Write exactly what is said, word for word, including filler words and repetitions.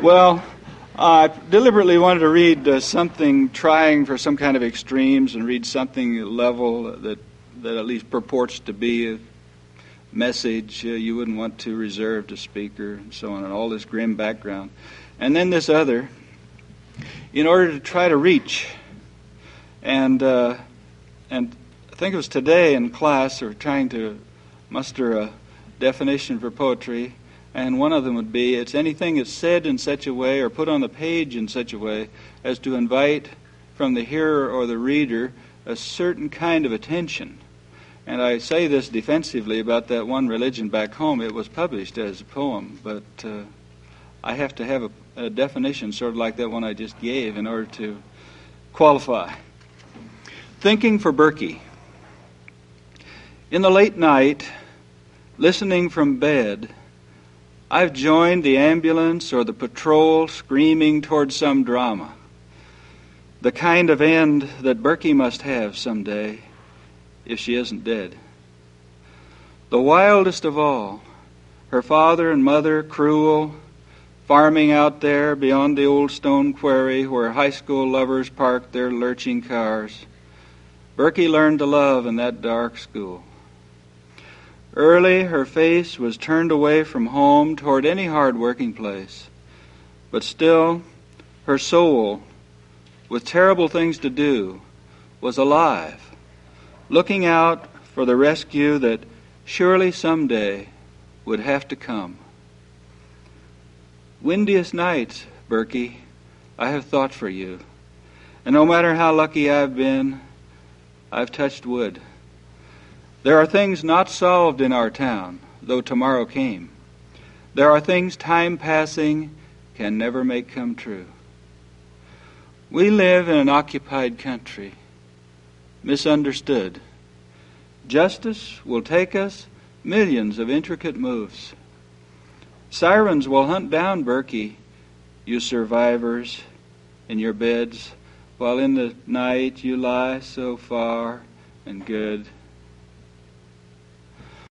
Well, I deliberately wanted to read uh, something trying for some kind of extremes and read something level that that at least purports to be a message uh, you wouldn't want to reserve to speaker and so on, and all this grim background. And then this other, in order to try to reach. And uh, and I think it was today in class they were trying to muster a definition for poetry. And one of them would be, it's anything that's said in such a way or put on the page in such a way as to invite from the hearer or the reader a certain kind of attention. And I say this defensively about that one religion back home. It was published as a poem, but uh, I have to have a, a definition sort of like that one I just gave in order to qualify. Thinking for Berkey. In the late night, listening from bed, I've joined the ambulance or the patrol screaming toward some drama, the kind of end that Berkey must have someday if she isn't dead. The wildest of all, her father and mother cruel, farming out there beyond the old stone quarry where high school lovers parked their lurching cars. Berkey learned to love in that dark school. Early, her face was turned away from home toward any hard working place. But still, her soul, with terrible things to do, was alive, looking out for the rescue that surely someday would have to come. Windiest nights, Berkey, I have thought for you. And no matter how lucky I've been, I've touched wood. There are things not solved in our town, though tomorrow came. There are things time passing can never make come true. We live in an occupied country, misunderstood. Justice will take us millions of intricate moves. Sirens will hunt down Berkey, you survivors, in your beds, while in the night you lie so far and good.